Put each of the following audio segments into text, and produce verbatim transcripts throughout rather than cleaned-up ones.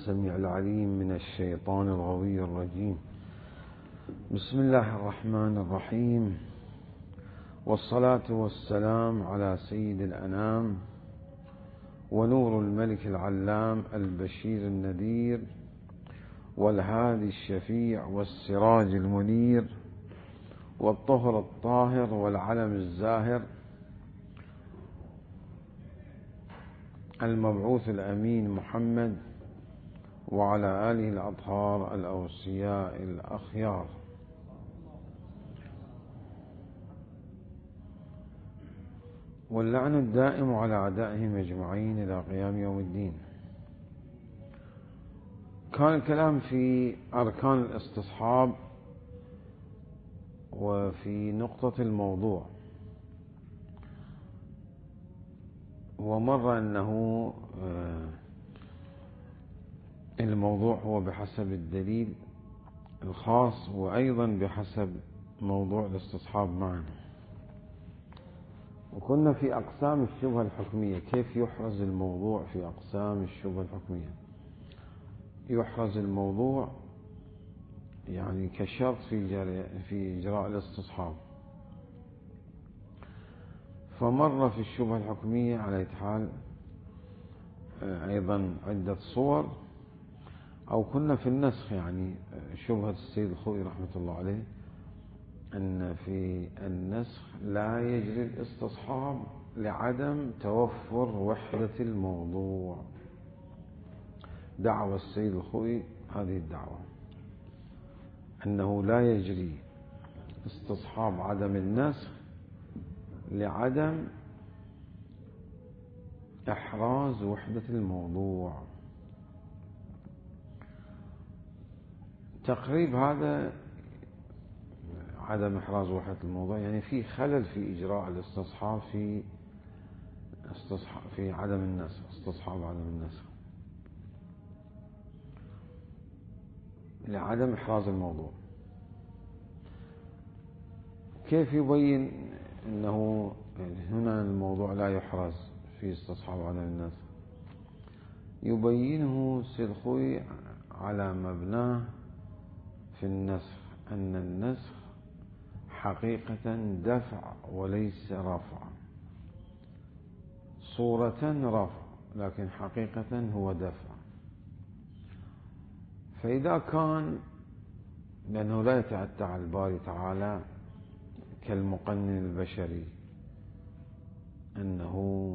السميع العليم من الشيطان الغوي الرجيم. بسم الله الرحمن الرحيم، والصلاة والسلام على سيد الأنام ونور الملك العلام البشير النذير والهادي الشفيع والسراج المنير والطهر الطاهر والعلم الزاهر المبعوث الأمين محمد وعلى آله الأطهار الأوصياء الأخيار. واللعن الدائم على أعدائهم أجمعين إلى قيام يوم الدين. كان الكلام في أركان الاستصحاب وفي نقطة الموضوع، ومر أنه الموضوع هو بحسب الدليل الخاص وأيضا بحسب موضوع الاستصحاب معنا. وكنا في أقسام الشبهة الحكمية، كيف يحرز الموضوع في أقسام الشبهة الحكمية. يحرز الموضوع يعني كشرط في في إجراء الاستصحاب. فمر في الشبهة الحكمية على حال أيضا عدة صور، أو كنا في النسخ، يعني شبهة السيد الخوئي رحمة الله عليه أن في النسخ لا يجري الاستصحاب لعدم توفر وحدة الموضوع. دعوى السيد الخوئي هذه الدعوة، أنه لا يجري استصحاب عدم النسخ لعدم إحراز وحدة الموضوع. تقريب هذا عدم إحراز وحدة الموضوع يعني في خلل في إجراء الاستصحاب في استصحاب في عدم النسخ، استصحاب عدم النسخ لعدم إحراز الموضوع. كيف يبين أنه هنا الموضوع لا يحرز في استصحاب عدم النسخ؟ يبينه السيد الخوئي على مبناه في النسخ، أن النسخ حقيقة دفع وليس رفع، صورة رفع لكن حقيقة هو دفع. فإذا كان لأنه لا يتأتى على الباري تعالى كالمقنن البشري أنه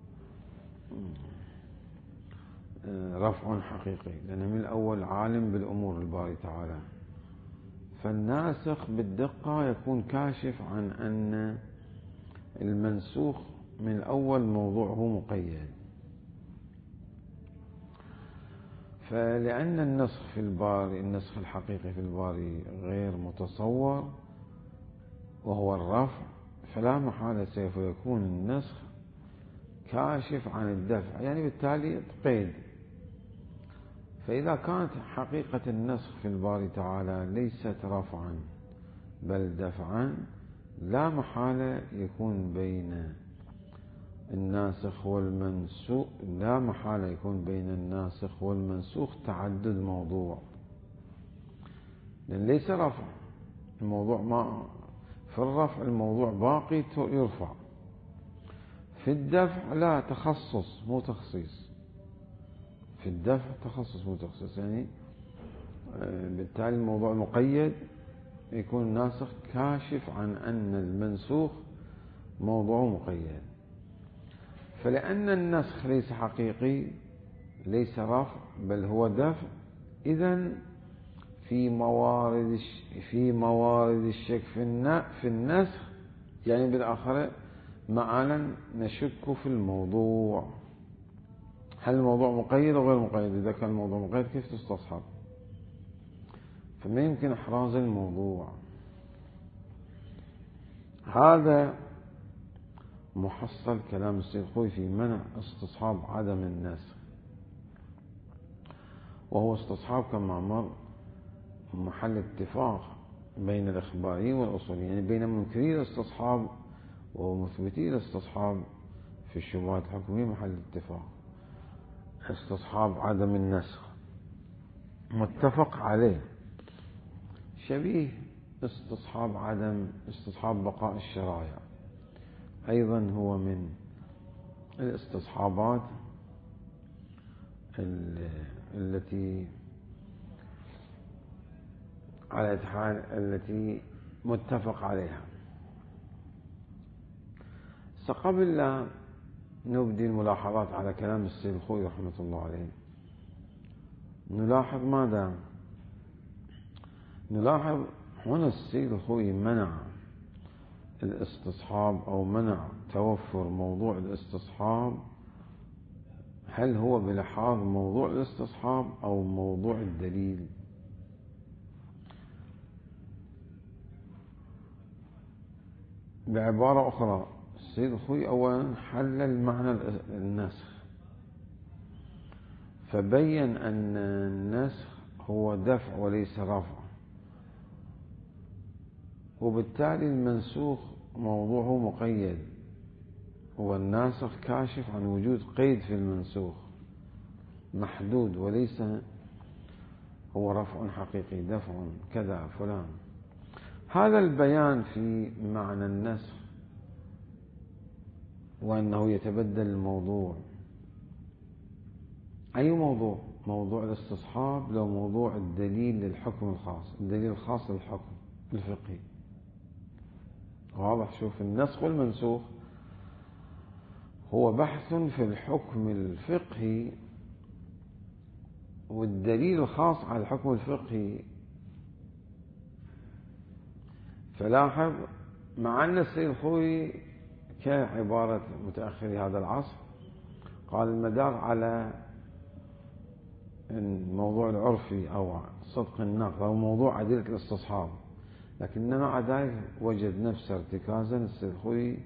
رفع حقيقي، لأنه من الأول عالم بالأمور الباري تعالى. فالناسخ بالدقة يكون كاشف عن أن المنسوخ من الأول موضوعه مقيد. فلأن النسخ في الباري، النسخ الحقيقي في الباري غير متصور وهو الرفع، فلا محالة سوف يكون النسخ كاشف عن الدفع، يعني بالتالي قيد. فإذا كانت حقيقة النسخ في الباري تعالى ليست رفعا بل دفعا، لا محالة يكون بين الناسخ والمنسوخ لا محالة يكون بين الناسخ والمنسوخ تعدد موضوع، لأن ليس رفع الموضوع، ما في الرفع الموضوع باقي يرفع، في الدفع لا، تخصص مو تخصيص. في الدفع تخصص مو تخصيص، يعني بالتالي الموضوع مقيد، يكون الناسخ كاشف عن أن المنسوخ موضوع مقيد. فلأن النسخ ليس حقيقي، ليس رفع بل هو دفع، إذن في موارد في موارد الشك في النسخ، يعني بالآخرة معانا نشك في الموضوع، هل الموضوع مقيد أو غير مقيد؟ إذا كان الموضوع مقيد كيف تستصحب؟ فما يمكن إحراز الموضوع. هذا محصل كلام السيد الخوئي في منع استصحاب عدم النسخ، وهو استصحاب كما مر محل اتفاق بين الإخباريين والأصوليين، يعني بين منكري الاستصحاب ومثبتي الاستصحاب في الشبهات الحكمية محل اتفاق. استصحاب عدم النسخ متفق عليه، شبيه استصحاب عدم استصحاب بقاء الشرائع، أيضا هو من الاستصحابات التي على حال التي متفق عليها. قبل لا نبدي الملاحظات على كلام السيد الخوئي رحمة الله عليه، نلاحظ ماذا؟ نلاحظ هنا السيد الخوئي منع الاستصحاب أو منع توفر موضوع الاستصحاب، هل هو بلحاظ موضوع الاستصحاب أو موضوع الدليل؟ بعبارة أخرى، السيد الخوئي أولا حلل معنى النسخ، فبين أن النسخ هو دفع وليس رفع، وبالتالي المنسوخ موضوعه مقيد، والناسخ كاشف عن وجود قيد في المنسوخ محدود، وليس هو رفع حقيقي دفع كذا فلان. هذا البيان في معنى النسخ وأنه يتبدل الموضوع، أي موضوع؟ موضوع الاستصحاب لو موضوع الدليل للحكم الخاص، الدليل الخاص للحكم الفقهي. واضح؟ شوف، النسخ والمنسوخ هو بحث في الحكم الفقهي، والدليل الخاص على الحكم الفقهي. فلاحظ مع أن السيد الخوئي كعبارة متأخري هذا العصر قال المدار على الموضوع العرفي أو صدق النقل أو موضوع أدلة الاستصحاب، لكن مع ذلك وجد نفسه ارتكازا السيد الخوئي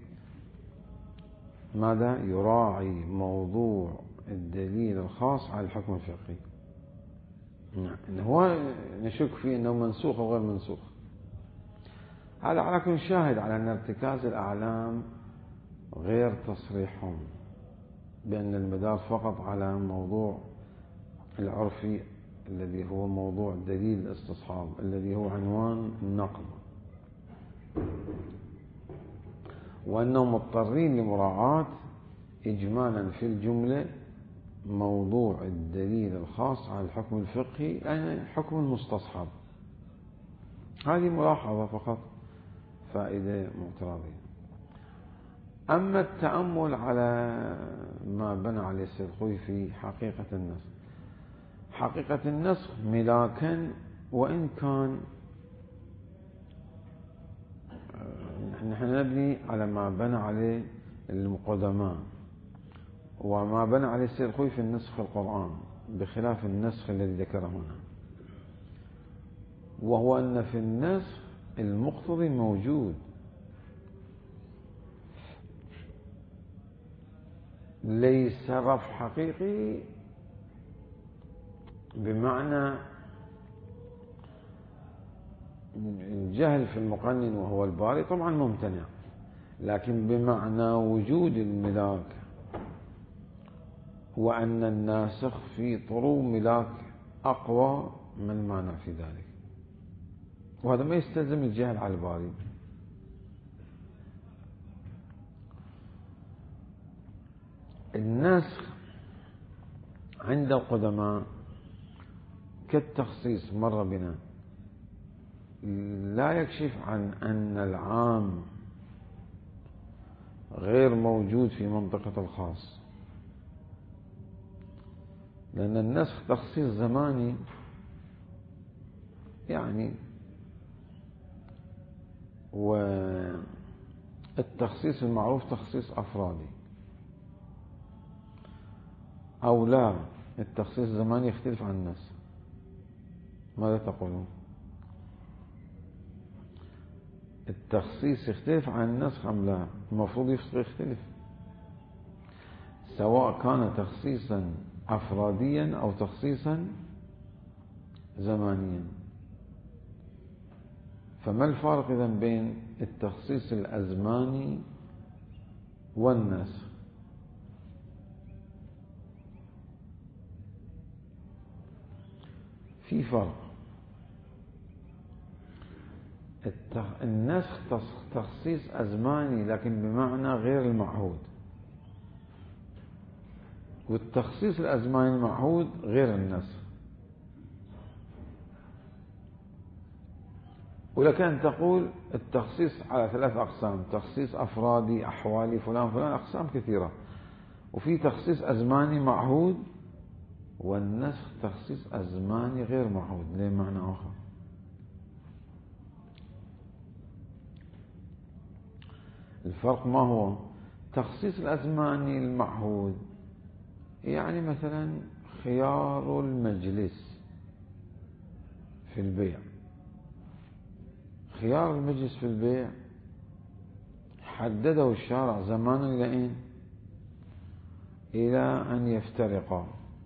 ماذا؟ يراعي موضوع الدليل الخاص على الحكم الفقهي. نعم، هو نشك فيه أنه منسوخ أو غير منسوخ. هذا على كل شاهد على أن ارتكاز الأعلام غير تصريحهم بأن المدار فقط على موضوع العرفي الذي هو موضوع دليل الاستصحاب الذي هو عنوان النقل، وأنهم مضطرين لمراعاة إجمالا في الجملة موضوع الدليل الخاص على الحكم الفقهي، يعني حكم المستصحب. هذه ملاحظة فقط، فائدة معتراضية. أما التأمل على ما بنى عليه السيد الخوئي في حقيقة النسخ، حقيقة النسخ ملاكا، وإن كان نحن نبني على ما بنى عليه المقدماء وما بنى عليه السيد الخوئي في النسخ في القرآن، بخلاف النسخ الذي ذكره هنا، وهو أن في النسخ المقتضي موجود، ليس رفع حقيقي بمعنى الجهل في المقنن وهو الباري طبعا ممتنع، لكن بمعنى وجود الملاك، وأن الناسخ في طرو ملاك أقوى من المانع في ذلك، وهذا ما يستلزم الجهل على الباري. النسخ عند القدماء كالتخصيص مر بنا، لا يكشف عن أن العام غير موجود في منطقة الخاص، لأن النسخ تخصيص زماني، يعني والتخصيص المعروف تخصيص أفرادي، أو لا التخصيص الزماني يختلف عن النسخ. ماذا تقولون؟ التخصيص يختلف عن النسخ أم لا؟ المفروض يختلف، سواء كان تخصيصا أفراديا أو تخصيصا زمانيا. فما الفارق إذن بين التخصيص الأزماني والنسخ؟ في فرق. النسخ تخصيص أزماني لكن بمعنى غير المعهود، والتخصيص الأزماني المعهود غير النسخ. ولك أن تقول التخصيص على ثلاث أقسام: تخصيص أفرادي، أحوالي، فلان فلان، أقسام كثيرة. وفي تخصيص أزماني معهود، والنسخ تخصيص أزماني غير معهود له معنى آخر. الفرق ما هو؟ تخصيص الأزماني المعهود يعني مثلا خيار المجلس في البيع. خيار المجلس في البيع حدده الشارع زمانا إلى أين؟ إلى أن يفترقا،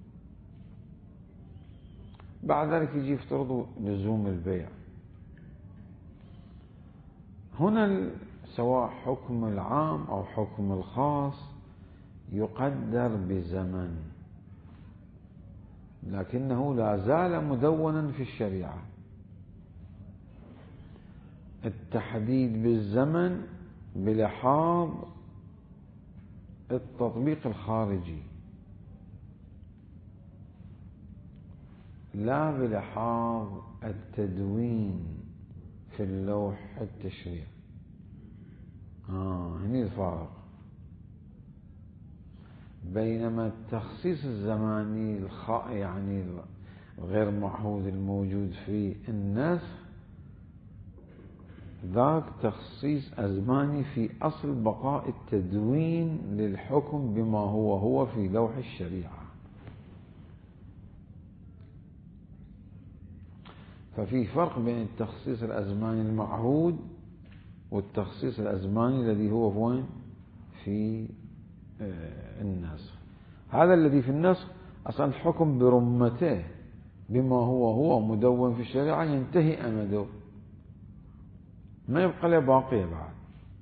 بعد ذلك يجي يفترض لزوم البيع. هنا سواء حكم العام أو حكم الخاص يقدر بزمن، لكنه لا زال مدونا في الشريعة. التحديد بالزمن بلحاظ التطبيق الخارجي، لا بلحاظ التدوين في اللوح التشريع. آه هنا الفارق. بينما التخصيص الزماني الخ... يعني غير معهود الموجود في النسخ ذاك تخصيص أزماني في أصل بقاء التدوين للحكم بما هو هو في لوح الشريعة. ففي فرق بين التخصيص الأزماني المعهود والتخصيص الأزماني الذي هو وين؟ في النسخ. هذا الذي في النسخ أصلا الحكم برمته بما هو هو مدون في الشريعة ينتهي أمده، ما يبقى له باقية بعد.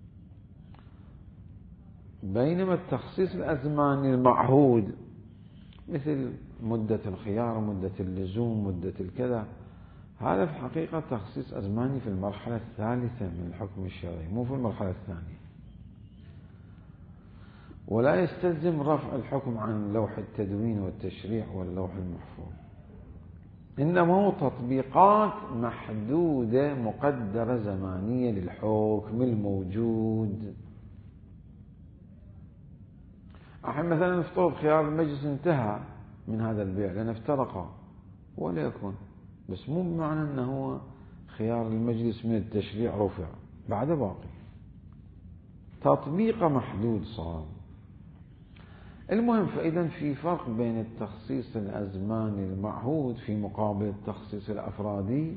بينما التخصيص الأزماني المعهود مثل مدة الخيار، مدة اللزوم، مدة الكذا، هذا في الحقيقة تخصيص أزماني في المرحلة الثالثة من الحكم الشرعي، مو في المرحلة الثانية، ولا يستلزم رفع الحكم عن لوح التدوين والتشريع واللوح المحفوظ، إنما هو تطبيقات محدودة مقدرة زمانية للحكم الموجود. الحين مثلا نفترض خيار المجلس انتهى من هذا البيع لأن افترقا، ولا يكون، بس مو بمعنى أنه خيار المجلس من التشريع رفع، بعد باقي، تطبيق محدود صار. المهم، فإذا في فرق بين التخصيص الأزماني المعهود في مقابل التخصيص الأفرادي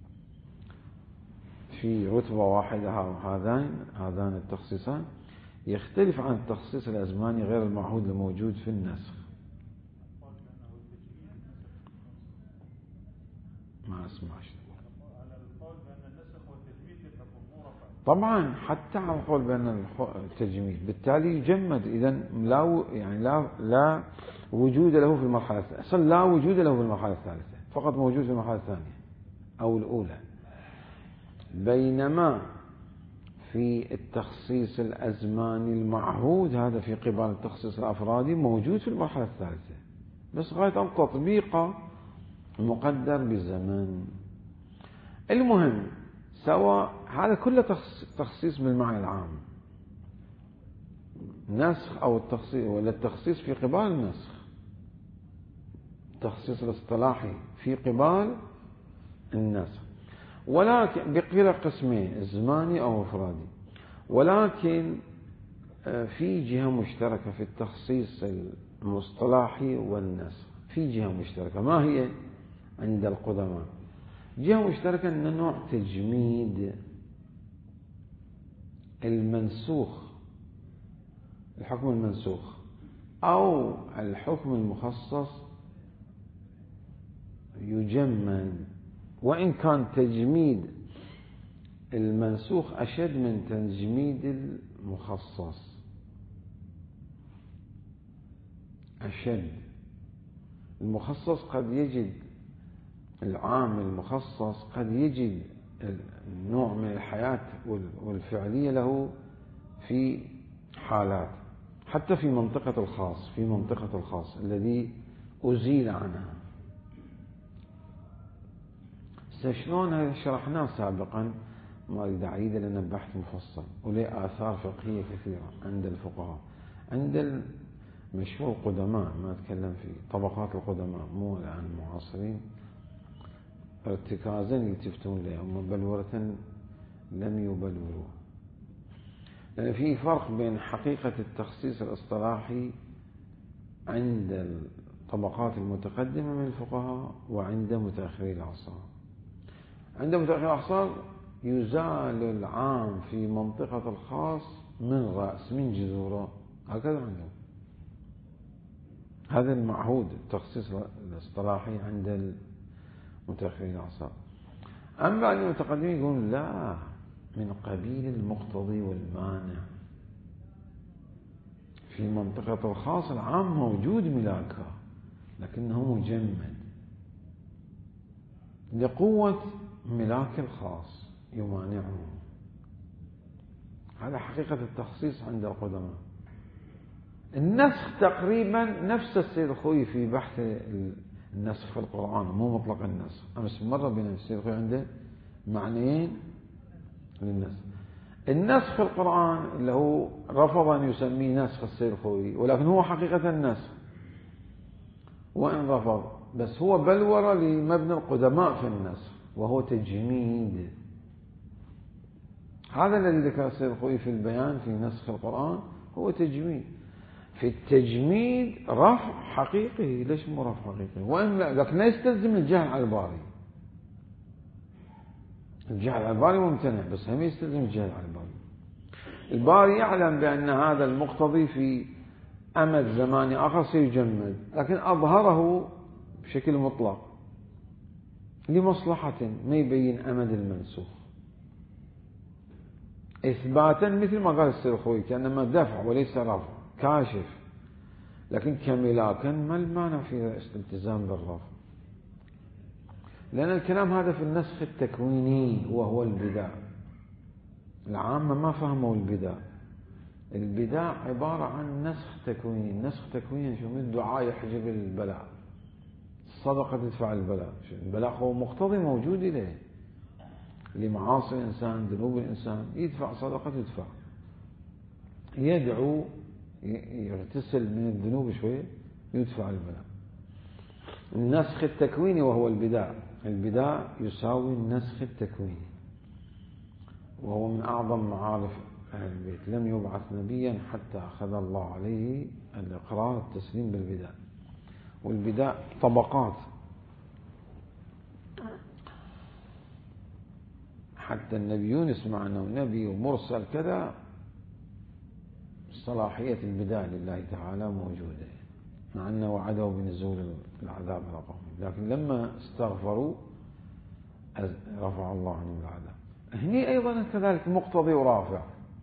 في رتبة واحدة. هذان هذان التخصيصان يختلف عن التخصيص الأزماني غير المعهود الموجود في النسخ. ما أسمعش. طبعا حتى على القول بأن التجميد بالتالي يجمد، إذا لا يعني لا لا وجود له في المرحلة الثالثة، أصلا لا وجود له في المرحلة الثالثة، فقط موجود في المرحلة الثانية أو الأولى. بينما في التخصيص الأزماني المعهود هذا في قبال التخصيص الأفرادي موجود في المرحلة الثالثة، بس غاية أن تطبيقه مقدر بالزمن. المهم، سواء هذا كله تخصيص بالمعنى العام، نسخ أو التخصيص، ولا التخصيص في قبال النسخ، التخصيص الاصطلاحي في قبال النسخ، ولكن بقيل قسمين: الزماني أو أفرادي. ولكن في جهة مشتركة في التخصيص المصطلحي والنسخ، في جهة مشتركة، ما هي؟ عند القدماء جهة مشتركة أن نوع تجميد المنسوخ، الحكم المنسوخ أو الحكم المخصص يجمد، وإن كان تجميد المنسوخ أشد من تجميد المخصص، أشد. المخصص قد يجد العام المخصص قد يجد النوع من الحياة والفعلية له في حالات، حتى في منطقة الخاص، في منطقة الخاص الذي أزيل عنها. شلون هذا شرحناه سابقا، ما أريد أعيده لأنه بحث مفصل وله آثار فقهية كثيرة عند الفقهاء، عند المشهور القدماء، ما أتكلم في طبقات القدماء مو الآن المعاصرين، ارتكازا يلتفتون له، هم بلورة لم يبلوروا. لأن في فرق بين حقيقة التخصيص الاصطلاحي عند الطبقات المتقدمة من الفقهاء وعند متأخري الأعصار. عند متأخري الأعصار يزال العام في منطقة الخاص من رأس، من جذوره، هكذا عندهم. هذا المعهود التخصيص الاصطلاحي عند المتأخرين الأعصار. أما بعد المتقدمين يقولون لا، من قبيل المقتضي والمانع. في منطقة الخاص العام موجود ملاكه لكنه مجمد لقوة ملاك الخاص يمانعه. هذا حقيقة التخصيص عند القدماء. النسخ تقريبا نفس السيد الخوي في بحث النسخ في القرآن، مو مطلق النسخ. أمس مرة بين السيد الخوي عنده معنيين للنسخ. النسخ في القرآن اللي هو رفض أن يسميه نسخ السيد الخوي، ولكن هو حقيقة النسخ وإن رفض، بس هو بلورة لمبنى القدماء في النسخ وهو تجميد. هذا الذي ذكر السيد الخوي في البيان في نسخ القرآن هو تجميد. في التجميد رفع حقيقي، ليش مو رفع حقيقي؟ وإن لا، لكن لا يستلزم الجهل على الباري. الجهل على الباري ممتنع، بس هم يستلزم الجهل على الباري. الباري يعلم بأن هذا المقتضي في أمد زماني آخر سيجمد، لكن أظهره بشكل مطلق لمصلحة، ما يبين أمد المنسوخ إثباتا، مثل ما قال السيد الخوي كأنما دفع وليس رفع، كاشف، لكن كملاكا ما المانع في الالتزام بالرفع. لأن الكلام هذا في النسخ التكويني وهو البداع. العامة ما فهموا البداع. البداع عبارة عن نسخ تكويني. النسخ تكويني شو؟ من الدعاء يحجب البلاء، الصدقة تدفع البلاء. البلاء هو مقتضي موجود إليه لمعاصي الإنسان، ذنوب الإنسان، يدفع صدقة تدفع، يدعو يغتسل من الذنوب شوية يدفع البلاء. النسخ التكويني وهو البداع. البداع يساوي النسخ التكويني، وهو من أعظم معارف أهل البيت. لم يبعث نبيا حتى أخذ الله عليه الإقرار التسليم بالبداع. والبداع طبقات، حتى النبيون يسمع أنه نبي ومرسل كذا، صلاحية البداع لله تعالى موجودة، مع أنه وعده بنزول العذاب على قومه، لكن لما استغفروا رفع الله عنهم العذاب. هني أيضا كذلك مقتضي ورافع،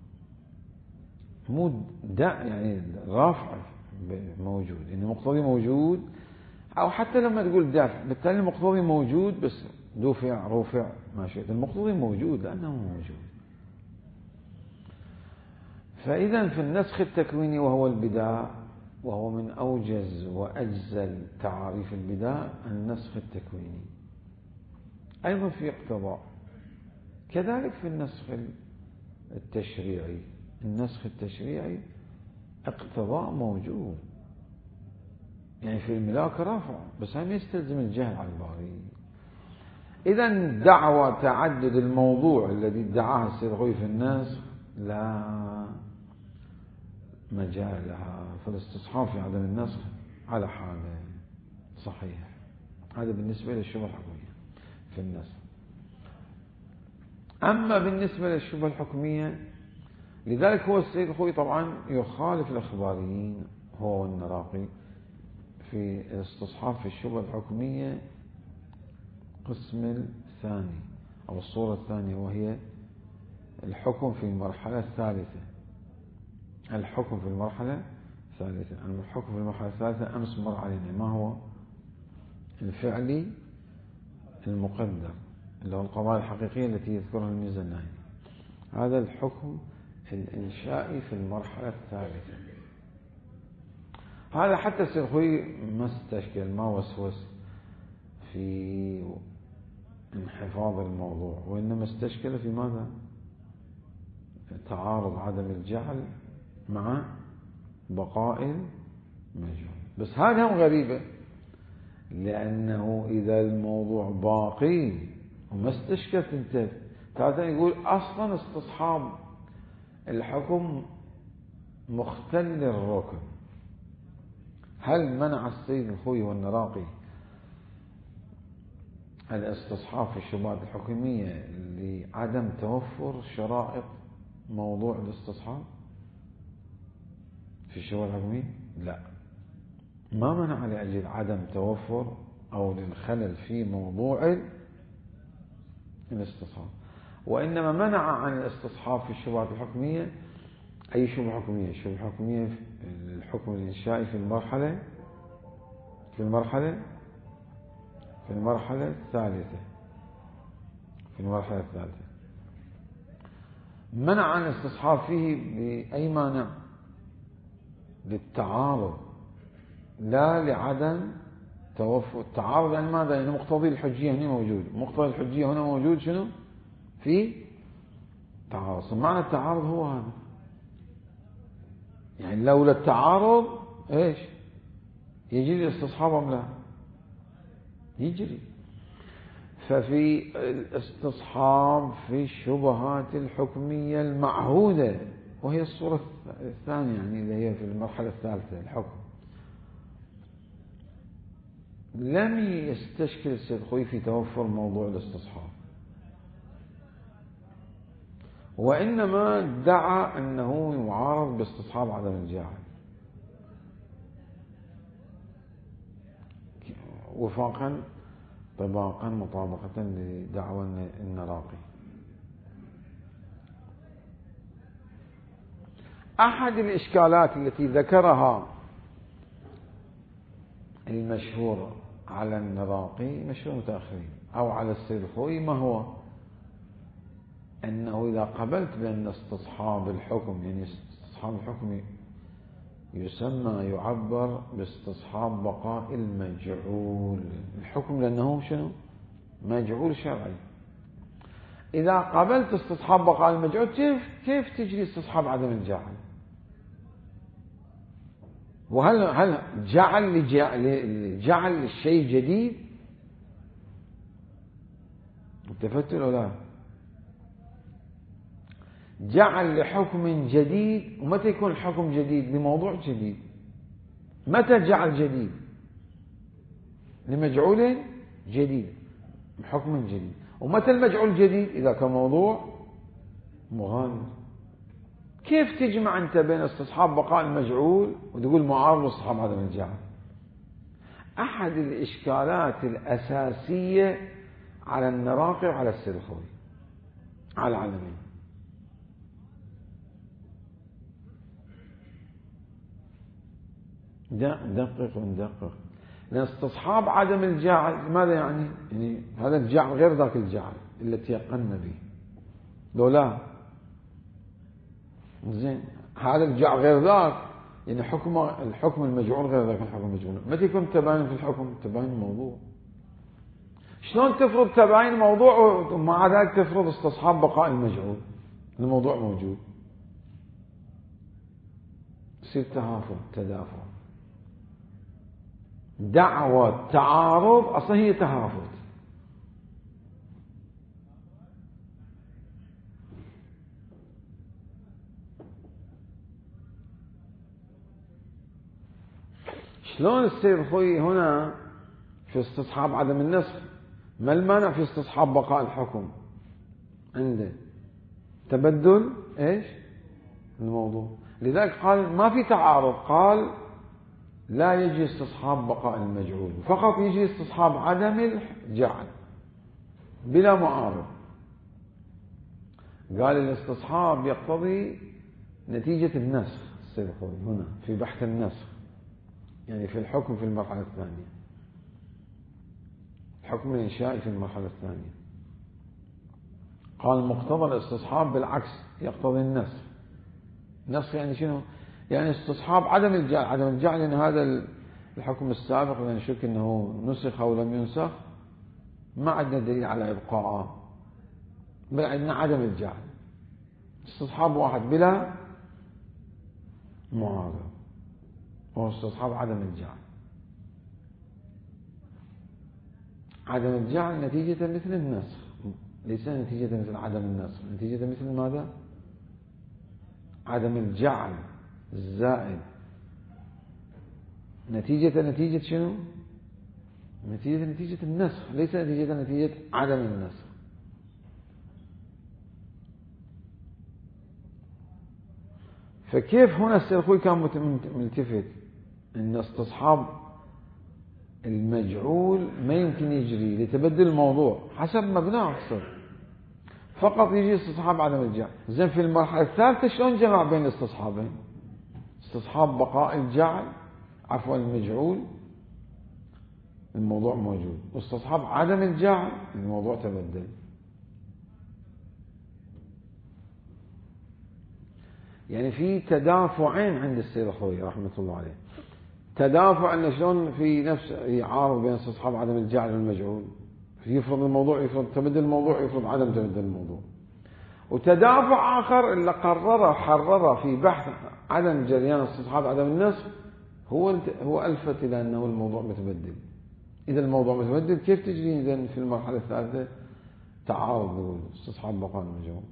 مو دع يعني رافع موجود، يعني مقتضي موجود، أو حتى لما تقول دافع بالتالي المقتضي موجود بس دفع رفع ما شئت، المقتضي موجود لأنه موجود. فإذا في النسخ التكويني وهو البداع، وهو من أوجز وأجزل تعاريف البداع النسخ التكويني، أيضا في اقتضاء. كذلك في النسخ التشريعي، النسخ التشريعي اقتضاء موجود، يعني في الملاك رافع، بس هم يستلزم الجهل على الباري. إذا دعوى تعدد الموضوع الذي ادعاه السيد الخوي في النسخ لا مجال لها، فالاستصحاب في عدم النسخ على حاله صحيح. هذا بالنسبة للشبهة الحكمية في النسخ. أما بالنسبة للشبهة الحكمية، لذلك هو السيد الخوي طبعا يخالف الإخباريين هو والنراقي في الاستصحاب في الشبهة الحكمية القسم الثاني أو الصورة الثانية، وهي الحكم في المرحلة الثالثة. الحكم في المرحلة الثالثة، الحكم في المرحلة الثالثة أمس مر علينا ما هو؟ الفعلي المقدر اللي هو القضايا الحقيقية التي يذكرها الميزانية، هذا الحكم الإنشائي في المرحلة الثالثة. هذا حتى السيد خوي ما استشكل، ما وسوس في انحفاظ الموضوع، وإنما استشكل في ماذا؟ تعارض عدم الجعل مع بقاء المجعول. بس هذا هم غريبة، لأنه إذا الموضوع باقي وما استشكلت انت، تعالى يقول أصلا استصحاب الحكم مختل الركن. هل منع السيد الخوي والنراقي الاستصحاب في الشبهات الحكمية لعدم توفر شرائط موضوع الاستصحاب في الشبهات الحكمية؟ لا، ما منع لأجل عدم توفر أو للخلل في موضوع الاستصحاب، وإنما منع عن الاستصحاب في الشبهات الحكمية. أي شبهة حكمية؟ الشبهة الحكمية الحكم الإنشائي في المرحلة في المرحلة في المرحلة الثالثة في المرحلة الثالثة منع عن الاستصحاب فيه بأي مانع؟ للتعارض، لا لعدم توفر. التعارض يعني ماذا؟ يعني مقتضي الحجية هنا موجود، مقتضي الحجية هنا موجود، شنو؟ في تعارض. معنى التعارض هو هذا، يعني لولا التعارض ايش؟ يجري الاستصحاب أم لا؟ يجري. ففي الاستصحاب في الشبهات الحكمية المعهودة، وهي الصورة الثانية يعني اللي هي في المرحلة الثالثة الحكم، لم يستشكل السيد خوي في توفر موضوع الاستصحاب، وإنما ادعى أنه يعارض باستصحاب عدم الجاعل وفاقا طباقا مطابقة لدعوى النراقي. أحد الإشكالات التي ذكرها المشهور على النراقي، مشهور متأخرين، أو على السيد الخوئي، ما هو؟ أنه إذا قبلت بأن استصحاب الحكم، يعني استصحاب الحكم يسمى يعبر باستصحاب بقاء المجعول الحكم، لأنه شنو؟ مجعول شرعي. إذا قبلت استصحاب بقاء المجعول، كيف كيف تجري استصحاب عدم الجعل؟ وهل هل جعل لجعل الشيء جديد؟ التفتت ولا لا؟ جعل لحكم جديد. ومتى يكون الحكم جديد؟ لموضوع جديد. متى جعل جديد؟ لمجعول جديد، حكم جديد. ومتى المجعول جديد؟ إذا كان موضوع مغاير. كيف تجمع أنت بين استصحاب بقاء المجعول وتقول معارض واستصحاب عدم الجعل؟ أحد الإشكالات الأساسية على النراقي وعلى السيد الخوئي، على العالمين. دقق وندقق، لأن استصحاب عدم الجعل ماذا يعني؟ يعني هذا الجعل غير ذاك الجعل التي يقن به، لو لا زين هذا الجعل غير ذاك، يعني حكم الحكم المجعول غير ذاك الحكم المجعول. متى يكون تباين في الحكم؟ تباين الموضوع. شلون تفرض تباين الموضوع ومع ذلك تفرض استصحاب بقاء المجعول؟ الموضوع موجود. يصير تهافت تدافع. دعوة تعارض أصلا هي تهافت. شلون السيد الخوئي هنا في استصحاب عدم النسخ؟ ما المانع في استصحاب بقاء الحكم؟ عنده تبدل ايش؟ الموضوع. لذلك قال ما في تعارض، قال لا يجي استصحاب بقاء المجعول، فقط يجي استصحاب عدم الجعل بلا معارض. قال الاستصحاب يقتضي نتيجة النسخ. السيد الخوئي هنا في بحث النسخ، يعني في الحكم في المرحلة الثانية، الحكم الإنشائي في المرحلة الثانية. قال مقتضى الاستصحاب بالعكس يقتضي النسخ. نسخ يعني شنو؟ يعني استصحاب عدم الجعل. عدم الجعل لأن هذا الحكم السابق لا نشك أنه نسخ أو لم ينسخ، ما عندنا دليل على إبقاءه، بل عندنا عدم الجعل. استصحاب واحد بلا معارضة هو استصحاب عدم الجعل. عدم الجعل نتيجة مثل النسخ، ليس نتيجة مثل عدم النسخ. نتيجة مثل ماذا؟ عدم الجعل الزائد. نتيجة نتيجة شنو؟ نتيجة نتيجة النسخ، ليس نتيجة نتيجة عدم النسخ. فكيف هنا السلخوي كان ملتفت ان استصحاب المجعول ما يمكن يجري لتبدل الموضوع حسب مبناه الصدر، فقط يجي استصحاب عدم الجعل. زين في المرحلة الثالثة شلون جمع بين الاستصحابين؟ استصحاب بقاء الجعل عفوا المجعول الموضوع موجود، واستصحاب عدم الجعل الموضوع تبدل. يعني في تدافعين عند السيد الخوي رحمة الله عليه. تدافع أن شلون في نفس يعارض بين استصحاب عدم الجعل والمجعول، يفرض الموضوع يفرض تبدل الموضوع يفرض عدم تبدل الموضوع. وتدافع آخر اللي قرر حرر في بحث عدم جريان استصحاب عدم النسخ هو هو ألفت إلى أنه الموضوع متبدل. إذا الموضوع متبدل كيف تجري إذن في المرحلة الثالثة تعارض؟ نقول استصحاب بقاء المجعول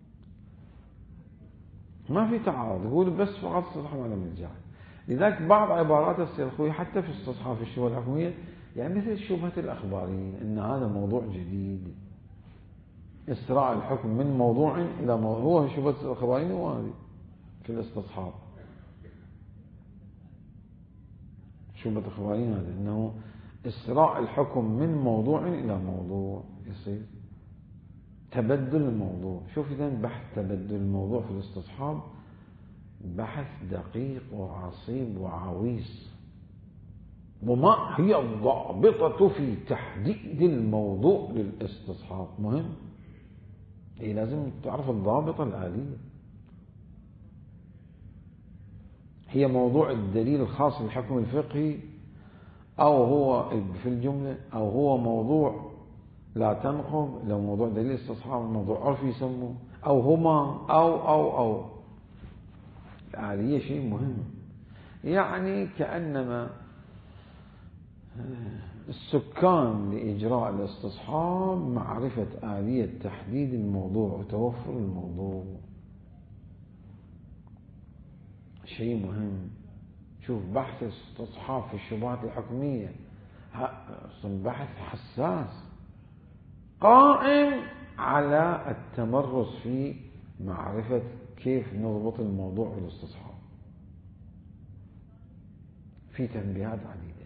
ما في تعارض، يقول بس فقط استصحاب عدم الجعل. لذلك بعض عبارات السيد الخوي حتى في استصحاب الشبهة الحكمية يعني مثل شبهة الأخباريين أن هذا موضوع جديد، إسراع الحكم من موضوع إلى موضوع. هو شبهة الأخباريين هو هذه في الاستصحاب. شبهة الأخباريين هذا أنه إسراع الحكم من موضوع إلى موضوع، يصير تبدل الموضوع. شوف إذن بحث تبدل الموضوع في الاستصحاب بحث دقيق وعصيب وعويص. وما هي الضابطة في تحديد الموضوع للاستصحاب؟ مهم، إيه لازم تعرف الضابطة الآلية. هي موضوع الدليل الخاص بالحكم الفقهي، أو هو في الجملة، أو هو موضوع لا تنقض، لو موضوع دليل استصحاب موضوع عرفي يسموه، أو هما أو أو أو الآلية شيء مهم. يعني كأنما السكان لإجراء الاستصحاب معرفة آلية تحديد الموضوع وتوفر الموضوع، شيء مهم. شوف بحث استصحاب في الشبهات الحكمية بحث حساس قائم على التمرس في معرفة كيف نضبط الموضوع والاستصحاب. في تنبيهات عديدة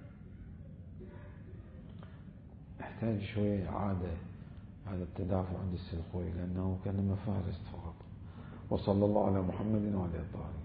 يحتاج شوية إعادة هذا التدافع عند السيد الخوي لأنه كان مفارس فقط. وصلى الله على محمد وعلى آله الطاهرين.